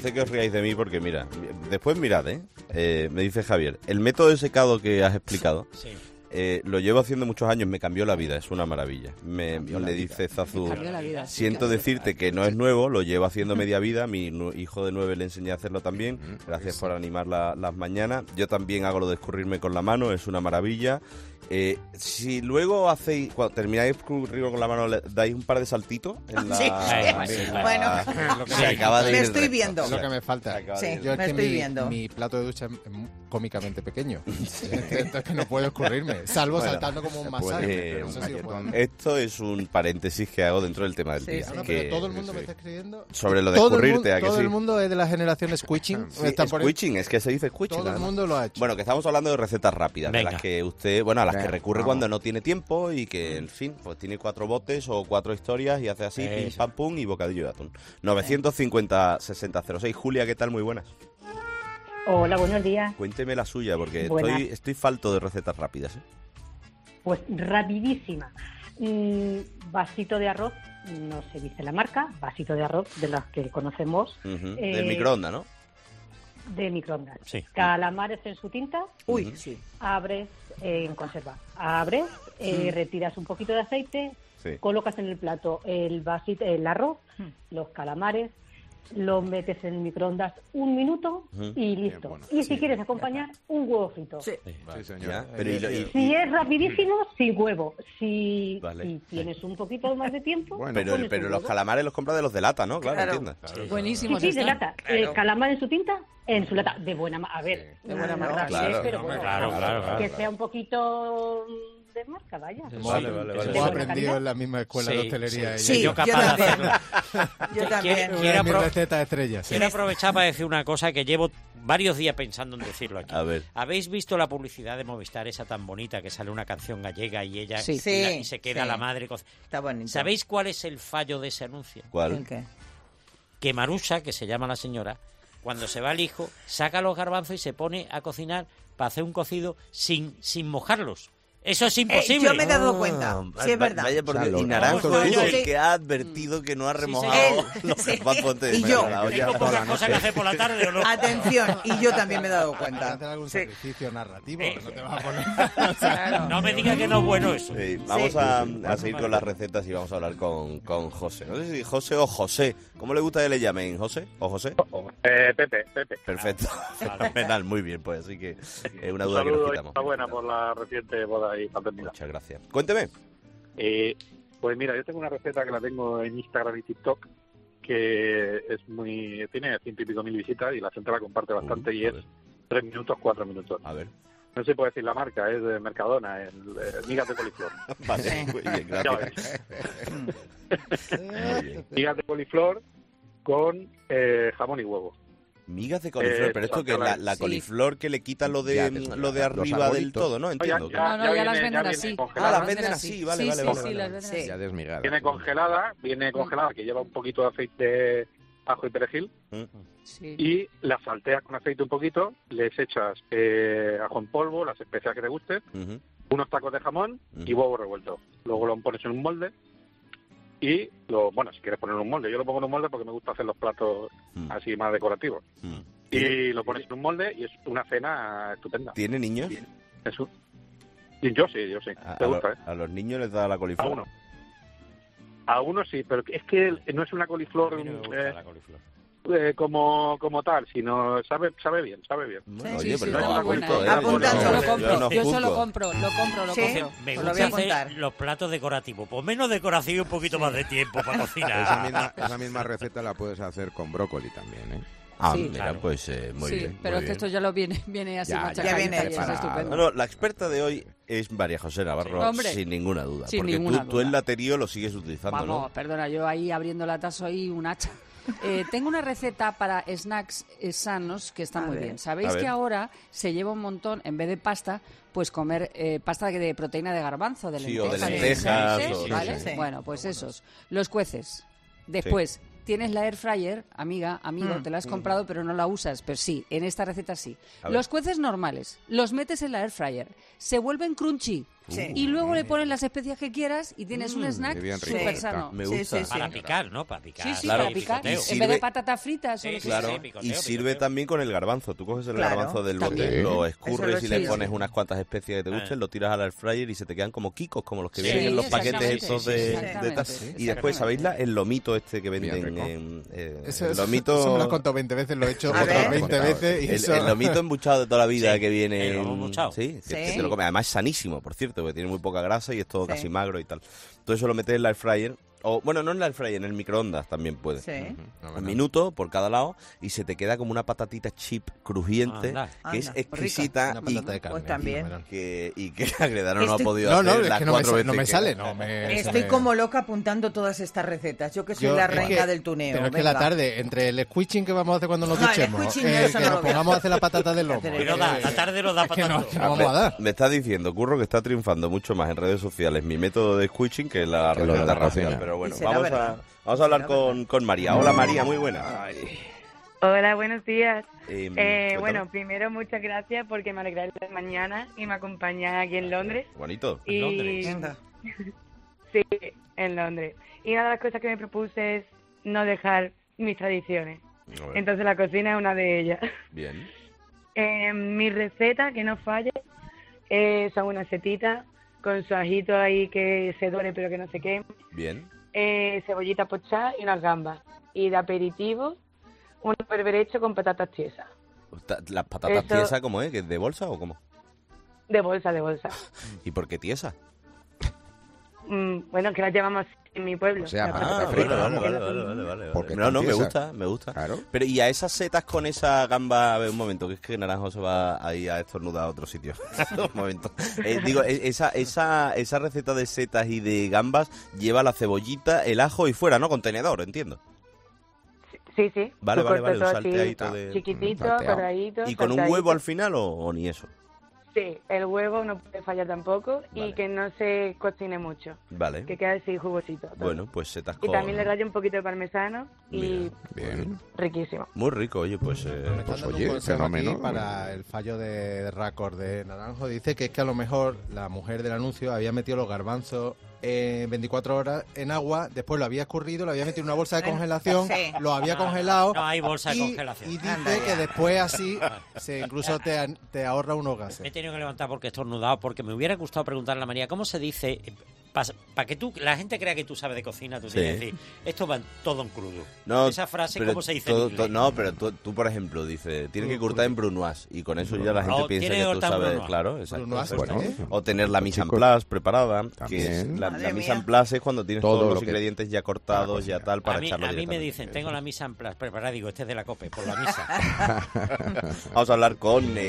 apetece que os riáis de mí porque, mira, después mirad, me dice Javier, el método de secado que has explicado... Sí. Lo llevo haciendo muchos años, me cambió la vida, es una maravilla. Le dice Zazu, siento decirte que no es nuevo, lo llevo haciendo media vida, mi hijo de 9 le enseñé a hacerlo también, gracias por animar las mañanas. Yo también hago lo de escurrirme con la mano, es una maravilla. Si luego hacéis, cuando termináis de escurrirlo con la mano, le dais un par de saltitos en la... Sí. Bueno, se acaba de me ir estoy recto. viendo. Es lo que me falta. Sí, Yo es me que estoy viendo. mi plato de ducha es cómicamente pequeño. Entonces que no puedo escurrirme, salvo saltando como un masaje. Eso sí lo puedo. Esto es un paréntesis que hago dentro del tema del día. Sí. No, pero todo el mundo me está escribiendo. Sobre lo de escurrirte, ¿a que todo sí? el mundo es de la generación Squitching. Sí, squitching, es que se dice squitching. Todo el mundo lo ha hecho. Bueno, que estamos hablando de recetas rápidas, Venga. de las que usted, bueno, a las que Venga, recurre vamos. cuando no tiene tiempo y que, en fin, pues tiene 4 botes o 4 historias y hace así, pim, pam, pum y bocadillo de atún. 950-6006. Julia, ¿qué tal? Muy buenas. Hola, buenos días. Cuénteme la suya, porque Buenas. estoy falto de recetas rápidas, ¿eh? Pues rapidísima. Vasito de arroz, no se dice la marca, vasito de arroz de las que conocemos. Del microondas, ¿no? De microondas. Sí. Calamares en su tinta, Uy, sí. abres en conserva. Abres, retiras un poquito de aceite, Sí. colocas en el plato el vasito, el arroz, los calamares, lo metes en el microondas 1 minuto y listo. bueno, y si quieres acompañar, un huevo frito. Sí. Sí, señor. Ya, pero Si es rapidísimo, sin huevo. Si Vale. tienes un poquito más de tiempo, Bueno, pero pones un los huevo. calamares los compras de los de lata, ¿no? Claro, Claro. entiendas. Buenísimos Sí, de están. lata. Calamar en su tinta, en su lata. De buena a ver, de buena marca. Claro. pero bueno, Claro. que sea un poquito de marca, vaya. Vale. Hemos buena aprendido calidad. en la misma escuela de Sí, hostelería. Sí, Yo yo capaz de también. hacerlo. Yo también. Una Quiero de mis apro- recetas estrellas. Quiero aprovechar para decir una cosa que llevo varios días pensando en decirlo aquí. A ver. ¿Habéis visto la publicidad de Movistar, esa tan bonita, que sale una canción gallega y ella Sí. y se queda Sí. la madre? Está bonito. ¿Sabéis cuál es el fallo de ese anuncio? ¿Cuál? ¿El qué? Que Marusa, que se llama la señora, cuando se va al hijo, saca los garbanzos y se pone a cocinar para hacer un cocido sin mojarlos. Eso es imposible. Yo me he dado cuenta. Sí, es verdad. Vaya, porque O sea, lo- y Naranjo Vamos, es el sí. que ha advertido que no ha remojado Él, los sí. garbanzos antes de Y poner yo. a la olla. Tengo pocas cosas que hacer por la tarde, ¿o no? Atención, y yo también me he dado Hay que cuenta. hacer algún Sí. sacrificio narrativo. No te vas a poner. Claro. No me digas que no es bueno eso. Sí, vamos Sí. a seguir con las recetas y vamos a hablar con José. No sé si José o José. ¿Cómo le gusta que le llamen? ¿José o José? Pepe. Perfecto. Fenomenal, muy bien. Pues así que es una Un duda que nos saludo y quitamos. enhorabuena por la reciente boda y paternidad. Muchas gracias. Cuénteme. Pues mira, yo tengo una receta que la tengo en Instagram y TikTok que es tiene 100 y pico mil visitas y la gente la comparte bastante y es joder. 3 minutos, 4 minutos. A ver. No se puede decir la marca, es de Mercadona, migas de coliflor. Vale, muy bien, Ya gracias. ves. Muy bien. Migas de coliflor con jamón y huevo. Migas de coliflor, pero esto que es la Sí. coliflor que le quita lo Ya de te- lo de los arriba del arbolitos. todo, ¿no? Entiendo. No, ya las venden viene así. congelada. Ah, las venden así, vale, sí, vale, sí, vale, sí, vale. las venden así. Ya desmigada. Viene congelada, que lleva un poquito de aceite, ajo y perejil, Sí. y la salteas con aceite un poquito, les echas ajo en polvo, las especias que te gusten, Ujú. unos tacos de jamón y huevo revuelto. Luego lo pones en un molde y si quieres poner en un molde, yo lo pongo en un molde porque me gusta hacer los platos así más decorativos. Y lo pones en un molde y es una cena estupenda. ¿Tiene niños? Eso. Y yo sí. A, Me a gusta, lo- a los niños les da la coliflor. A uno. A uno sí, pero es que no es una coliflor A mí no me gusta la coliflor. como tal, sino sabe bien. Bueno, Sí, oye, sí, pero sí, no muy buena, culto, ¿eh? Apuntando. Yo Yo no- lo compro. yo no Yo se lo juzgo. compro. Sí. compro. Me Os lo voy gusta a hacer apuntar. los platos decorativos. Pues menos decoración y un poquito más de tiempo para cocinar. Esa misma receta la puedes hacer con brócoli también, ¿eh? Ah, Sí, mira, claro. pues muy Sí, bien. pero muy es que bien. esto ya lo viene así Ya machacadito viene y eso es preparado. estupendo. Bueno, la experta de hoy es María José Navarro, Sí. Hombre. sin ninguna duda. Sin porque ninguna tú el duda. laterío lo sigues utilizando, Vamos, ¿no? perdona, yo ahí abriendo lata soy un hacha. Tengo una receta para snacks sanos que está A muy ver. bien. Sabéis A ver. que ahora se lleva un montón, en vez de pasta, pues comer pasta de proteína de garbanzo, de Sí, o de lentejas. lentejas, o- ¿vale? Sí. Bueno, pues esos. Los cueces. Después, tienes la air fryer, amigo, te la has comprado pero no la usas. Pero sí, en esta receta sí. A ver. Los cueces normales, los metes en la air fryer, se vuelven crunchy. Sí. Y luego le pones las especias que quieras y tienes un snack súper sano. Me gusta. Para picar, ¿no? Para picar. Sí, Claro, para picar. y En vez de patatas fritas o lo que Claro, sea. picoteo, y sirve picoteo. también con el garbanzo. Tú coges el garbanzo del bote, también. lo escurres y le sí, pones sí. unas cuantas especias que te gusten, lo tiras al air fryer y se te quedan como quicos, como los que Sí, vienen en los paquetes exactamente, estos sí, de exactamente. tal. Y después, ¿sabéis el lomito este que Bien venden? rico. El Eso lomito... me lo has contado 20 veces, lo he hecho A otras ver. 20 veces. Y eso... El lomito embuchado de toda la vida Sí, que viene... el lomo embuchado. Sí, que Sí. te lo come. Además es sanísimo, por cierto, porque tiene muy poca grasa y es todo Sí. casi magro y tal. Todo eso lo metes en el air fryer. O, bueno, no en el air fryer, en el microondas también puede. Sí. Un minuto por cada lado y se te queda como una patatita chip crujiente Anda. que es Anda, exquisita Una patata de y carne. Pues también. fenomenal. que Agredano no ha Estoy- podido No, hacer es las que no 4 veces no me que- sale. No, me, Estoy me- como loca apuntando todas estas recetas. Yo que soy Yo- la es reina que- del tuneo. Pero es que venga. la tarde, entre el squishing que vamos a hacer cuando nos No, el duchemos, squishing yo eso no que lo nos veo. pongamos a hacer la patata del lomo. Hacer Y no da, la tarde lo da Es que para no, tanto. que no vamos a dar. Me está diciendo, Curro, que está triunfando mucho más en redes sociales mi método de squishing que la Que lo de receta la racial. cocina. Pero bueno, Y será vamos verdad. a hablar Será con María. Hola María, muy buena. Hola, buenos días. Cuéntame. Bueno, primero muchas gracias porque me alegráis la mañana y me acompañáis aquí en Londres. Bonito. Y Londres. Venga. sí, en Londres. Y una de las cosas que me propuse es no dejar mis tradiciones. A ver, Entonces la cocina es una de ellas. bien. Mi receta, que no falle, son unas setitas con su ajito ahí que se dore pero que no se queme, Bien. cebollita pochada y unas gambas. Y de aperitivo, un berberecho con patatas tiesas. ¿Las patatas Eso- tiesas cómo es? ¿Que es de bolsa o cómo? De bolsa, de bolsa. ¿Y por qué tiesa? Bueno, que las llevamos en mi pueblo. O sea, Las patata patatas frita, fritas. vamos. vale. Porque No, me tiesa. gusta, me gusta. Claro. Pero y a esas setas con esa gamba, a ver un momento, que es que Naranjo se va ahí a estornudar a otro sitio. Un momento. Digo, esa receta de setas y de gambas lleva la cebollita, el ajo y fuera, ¿no? Contenedor, entiendo. Sí, sí. Vale, Lo vale, corto un todo salteadito así, de... chiquitito, salteado. cuadradito. ¿Y con un salteadito. huevo al final o ni eso? Sí, el huevo no puede fallar tampoco Vale. y que no se cocine mucho. Vale. Que quede así jugosito. todo. Bueno, pues setas Y con... también le rayo un poquito de parmesano y Mira, Bien. riquísimo. Muy rico, oye, pues... Me están Pues dando oye, un consejo fenómeno. aquí para el fallo de récord de Naranjo. Dice que es que a lo mejor la mujer del anuncio había metido los garbanzos en 24 horas en agua, después lo había escurrido, lo había metido en una bolsa de congelación, Sí. lo había congelado. No hay bolsa de y- congelación. Y Anda dice ya. que después así incluso te ahorra unos Me he gases. tenido que levantar porque he estornudado, porque me hubiera gustado preguntarle a María, ¿cómo se dice? Para que la gente crea que tú sabes de cocina, tú Sí. tienes que decir, esto va todo en crudo. No, Esa frase, pero ¿cómo se dice en inglés? no, pero tú, por ejemplo, dices, tienes que cortar en brunoise y con eso ya la gente O piensa tiene que que tú cortar en sabes, brunoise. claro, exacto. Brunoise, Bueno, bueno. o tener la mise en chicos, place preparada, que es también. la Madre mise en mía. place es cuando tienes Todo todos los lo que- ingredientes ya cortados, ya tal, para A mí, echarlo a mí me directamente. dicen, tengo la misa en place preparada, digo, este es de la COPE, por la misa. Vamos a hablar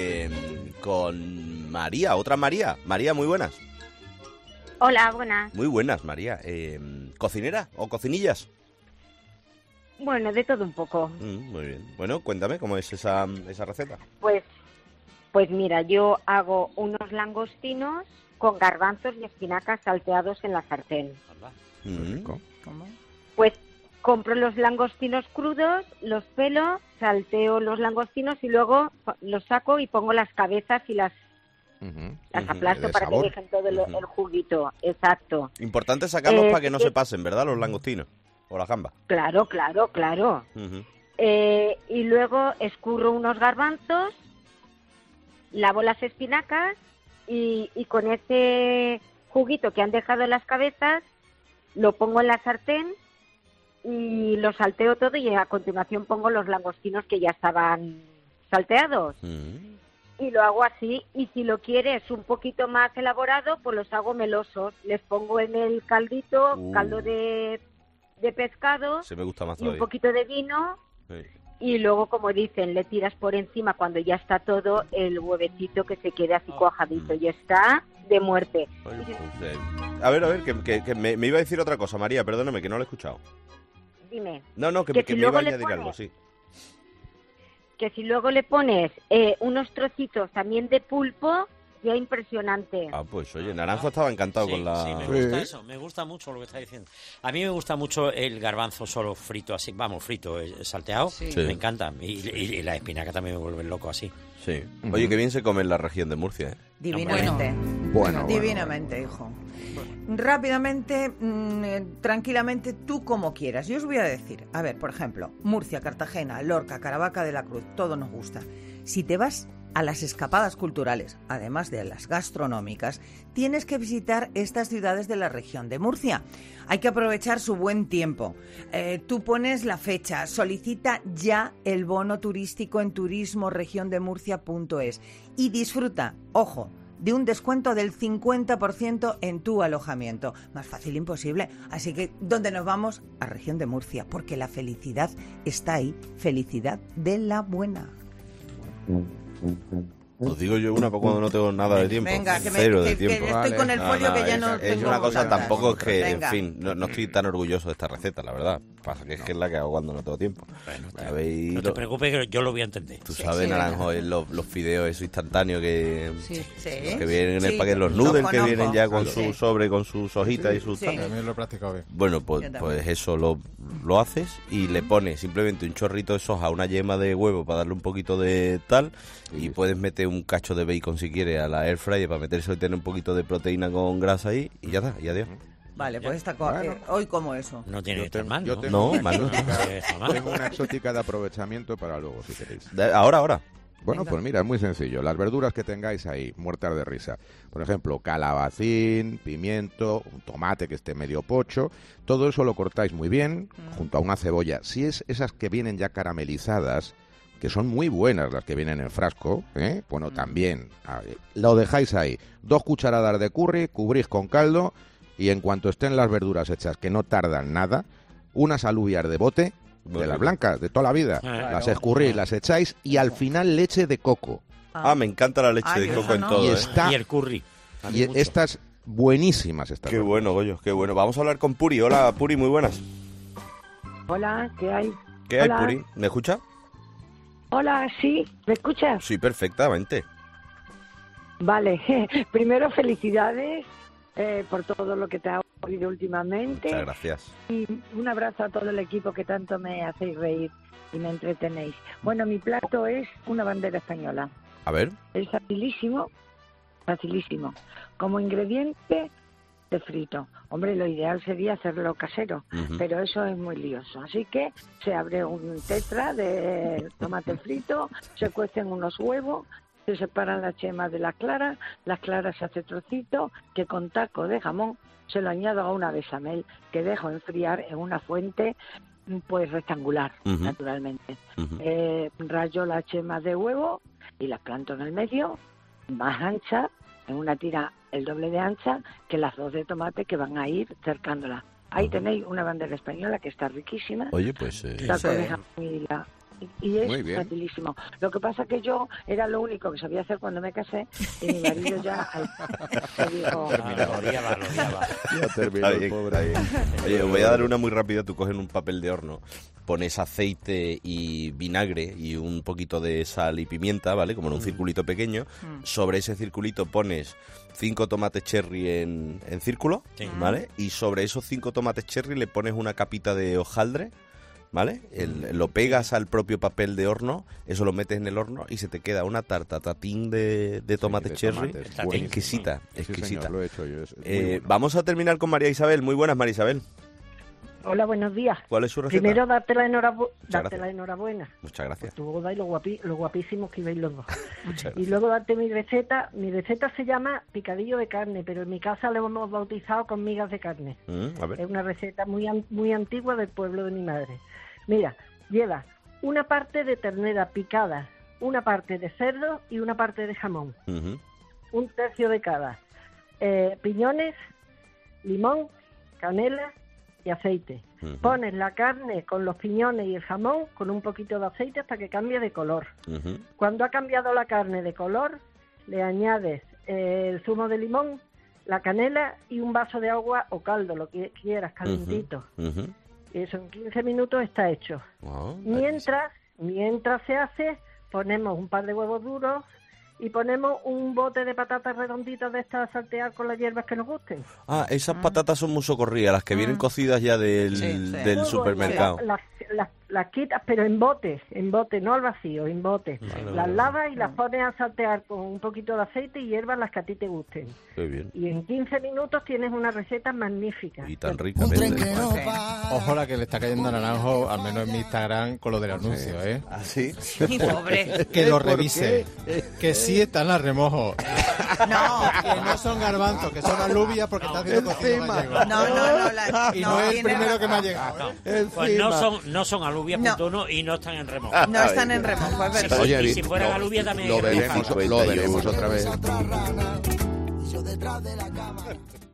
con María, otra María. María, muy buenas. Hola, buenas. Muy buenas, María. ¿Cocinera o cocinillas? Bueno, de todo un poco. Muy bien. Bueno, cuéntame, ¿cómo es esa receta? Pues mira, yo hago unos langostinos con garbanzos y espinacas salteados en la sartén. Rico. ¿Cómo? Pues compro los langostinos crudos, los pelo, salteo los langostinos y luego los saco y pongo las cabezas y las Ujú. aplasto De para sabor. que dejen todo el Ujú. juguito. Exacto. Importante sacarlos para que no sí. se pasen, ¿verdad? Los langostinos o las gambas. Claro, claro, claro. Ujú. Y luego escurro unos garbanzos, lavo las espinacas y con ese juguito que han dejado en las cabezas lo pongo en la sartén y lo salteo todo y a continuación pongo los langostinos que ya estaban salteados. Y lo hago así, y si lo quieres un poquito más elaborado, pues los hago melosos. Les pongo en el caldito, caldo de pescado Se me gusta más y un todavía. poquito de vino. Sí. Y luego, como dicen, le tiras por encima cuando ya está todo el huevecito que se quede así cuajadito y está de muerte. Oye, pues, a ver, que me iba a decir otra cosa, María, perdóname, que no lo he escuchado. Dime, No, que Que me si iba a luego le añadir pones- algo, sí. que si luego le pones unos trocitos también de pulpo, parecía impresionante. Ah, pues oye, Naranjo estaba encantado Sí, con la... sí, me gusta eso, me gusta mucho lo que está diciendo. A mí me gusta mucho el garbanzo solo frito, así, vamos, frito, salteado, Sí. Sí. me encanta. Y la espinaca también me vuelve loco así. Sí. Oye, qué bien se come en la región de Murcia, ¿eh? Divinamente. Bueno. Divinamente, hijo. Rápidamente, tranquilamente, tú como quieras. Yo os voy a decir, a ver, por ejemplo, Murcia, Cartagena, Lorca, Caravaca de la Cruz, todo nos gusta. Si te vas a las escapadas culturales, además de las gastronómicas, tienes que visitar estas ciudades de la región de Murcia. Hay que aprovechar su buen tiempo. Tú pones la fecha, solicita ya el bono turístico en turismoregiondemurcia.es y disfruta, ojo, de un descuento del 50% en tu alojamiento. Más fácil imposible. Así que, ¿dónde nos vamos? A región de Murcia, porque la felicidad está ahí. Felicidad de la buena. Os digo yo una para cuando no tengo nada de tiempo. Venga, que Cero de que tiempo. estoy con el folio que ya no es tengo una cosa nada. tampoco es que, Venga. en fin, no estoy tan orgulloso de esta receta, la verdad. Pasa que es que es la que hago cuando no tengo tiempo. Bueno, Habéis no te lo- preocupes que yo lo voy a entender. Tú sabes, Naranjo, es los fideos esos instantáneos que, Sí. Sí. que vienen en el Sí, paquete, los los noodles que conozco. vienen ya con Sí. su sobre, con sus hojitas y sus Sí. tal. También lo he practicado bien. Bueno, Yo pues también. eso lo haces y le pones simplemente un chorrito de soja, una yema de huevo para darle un poquito de tal y puedes meter un cacho de bacon si quieres a la air fryer para meterse y tener un poquito de proteína con grasa ahí y ya está, y adiós. Vale, pues Bueno. hoy como eso. No tiene Yo que estar tengo- mal, yo ¿no? tengo No, una mal no. exótica- Tengo una exótica de aprovechamiento para luego, si queréis. Ahora. Bueno, Venga. pues mira, es muy sencillo. Las verduras que tengáis ahí, muertas de risa. Por ejemplo, calabacín, pimiento, un tomate que esté medio pocho. Todo eso lo cortáis muy bien, junto a una cebolla. Si es esas que vienen ya caramelizadas, que son muy buenas las que vienen en frasco, bueno, también lo dejáis ahí. 2 cucharadas de curry, cubrís con caldo y en cuanto estén las verduras hechas, que no tardan nada, unas alubias de bote, de las blancas, de toda la vida. Las escurrís, las echáis y al final leche de coco. Me encanta la leche Ay, de eso coco en no. todo, Y ¿eh? está- Y el curry. A mí Y mucho. estas buenísimas estas. Qué verduras. bueno, Goyo, qué bueno. Vamos a hablar con Puri. Hola, Puri, muy buenas. Hola, ¿qué hay? ¿Qué hay, Hola. Puri? ¿Me escucha? Hola, sí, ¿me escuchas? Sí, perfectamente. Vale, primero felicidades por todo lo que te ha ocurrido últimamente Muchas gracias. y un abrazo a todo el equipo que tanto me hacéis reír y me entretenéis. Bueno, mi plato es una bandera española. A ver. Es facilísimo, facilísimo. Como ingrediente de frito. Hombre, lo ideal sería hacerlo casero, Ujú. pero eso es muy lioso. Así que se abre un tetra de tomate frito, se cuecen unos huevos, se separan las yemas de las claras se hace trocito, que con taco de jamón se lo añado a una bechamel que dejo enfriar en una fuente pues rectangular, Ujú. naturalmente. Ujú. Rayo las yemas de huevo y las planto en el medio, más ancha, en una tira el doble de ancha que las 2 de tomate que van a ir cercándola. Ahí tenéis una bandera española que está riquísima. Oye, pues... Taco de jamón y Muy es bien. facilísimo. Lo que pasa que yo era lo único que sabía hacer cuando me casé y mi marido ya me dijo... Lo odiaba. Ya terminó Está el bien, pobre. está bien. Oye, os voy a dar una muy rápida. Tú coges un papel de horno, pones aceite y vinagre y un poquito de sal y pimienta, ¿vale? Como en un circulito pequeño. Sobre ese circulito pones 5 tomates cherry en círculo, Sí. ¿vale? Y sobre esos 5 tomates cherry le pones una capita de hojaldre, ¿vale? Lo pegas al propio papel de horno, eso lo metes en el horno y se te queda una tarta tatín de tomate de cherry. tomates, buenísimo. Exquisita, Sí, exquisita. señor, lo he hecho yo. Es muy bueno. Vamos a terminar con María Isabel. Muy buenas, María Isabel. Hola, buenos días. ¿Cuál es su receta? Primero, darte la gracias. enhorabuena. Muchas gracias. Tu boda y lo guapísimos que ibais los dos. Muchas Y gracias. luego darte mi receta. Mi receta se llama picadillo de carne, pero en mi casa lo hemos bautizado con migas de carne. A ver. Es una receta muy antigua del pueblo de mi madre. Mira, lleva una parte de ternera picada, una parte de cerdo y una parte de jamón. Ujú. Un tercio de cada. Piñones, limón, canela y aceite. Ujú. Pones la carne con los piñones y el jamón con un poquito de aceite hasta que cambie de color. Ujú. Cuando ha cambiado la carne de color, le añades el zumo de limón, la canela y un vaso de agua o caldo, lo que quieras, calentito. Ujú. Eso en 15 minutos está hecho. Wow, Mientras se hace, ponemos un par de huevos duros y ponemos un bote de patatas redonditas de estas a saltear con las hierbas que nos gusten. Ah, esas patatas son muy socorridas, las que vienen cocidas ya del supermercado. Las quitas, pero en botes, no al vacío, en botes. Las lavas y las pones a saltear con un poquito de aceite y hierbas las que a ti te gusten. Qué bien. Y en 15 minutos tienes una receta magnífica. Y tan ricamente. Ojo la que le está cayendo a Naranjo, al menos en mi Instagram, con lo del anuncio, ¿eh? ¿Ah, sí? Mi pobre. Que lo revise. Que sí están a remojo. No. Que no son garbanzos, que son alubias porque está haciendo cocido gallego. No. Y no es el primero que me ha llegado. Pues no son alubias .1 y no están en remojo. No están en remojo, es verdad. Oye, y si fueran alubias también lo veremos otra vez.